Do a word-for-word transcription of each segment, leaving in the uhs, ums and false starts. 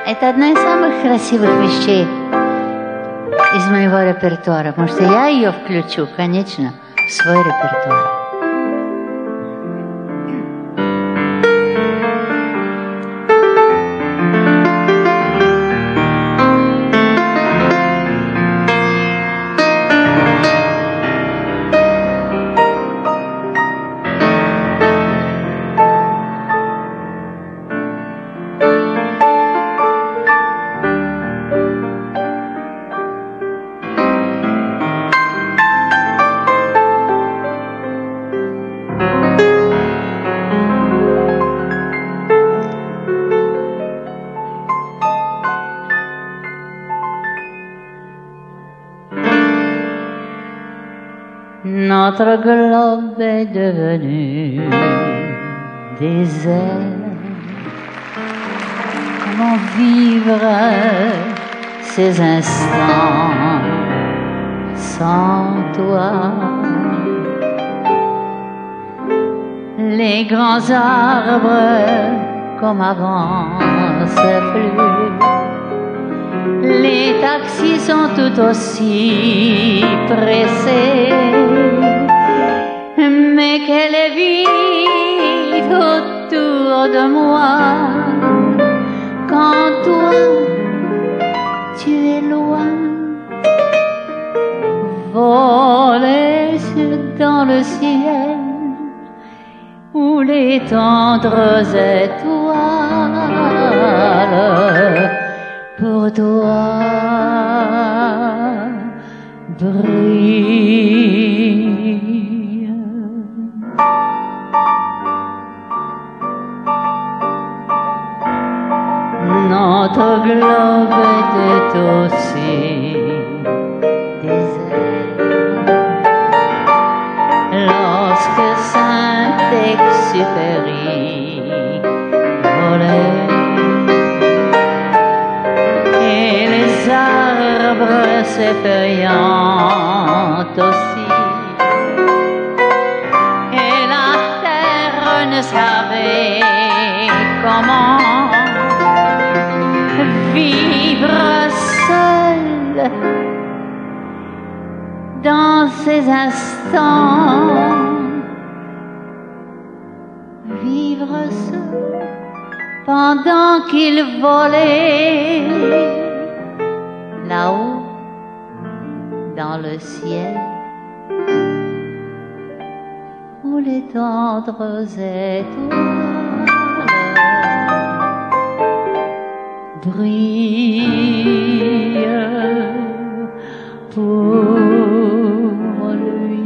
Это одна из самых красивых вещей из моего репертуара. Может, и я ее включу, конечно, в свой репертуар. Notre globe est devenu désert. Comment vivre ces instants sans toi? Les grands arbres comme avant s'effluent. Les taxis sont tout aussi pressés. Mais qu'elle est vide autour de moi quand toi tu es loin. Voler dans le ciel où les tendres étoiles pour toi brillent. Notre globe était aussi désert lorsque Saint-Exupéry volait et les arbres s'effeuillant aussi, et la terre ne savait comment vivre seul dans ces instants, vivre seul pendant qu'il volait là-haut dans le ciel où les tendres étoiles brille pour lui.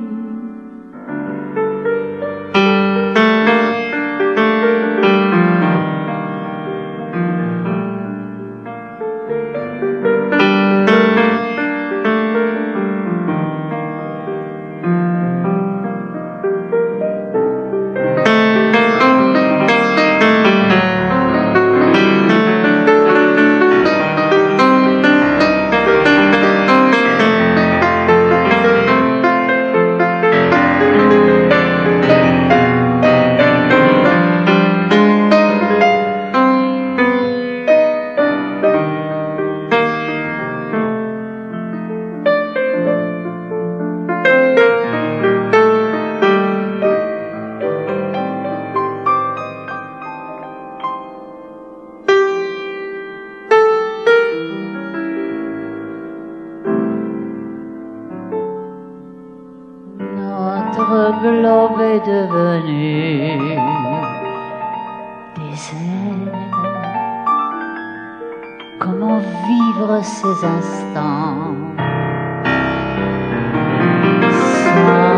Notre globe est devenu désert. Comment vivre ces instants sans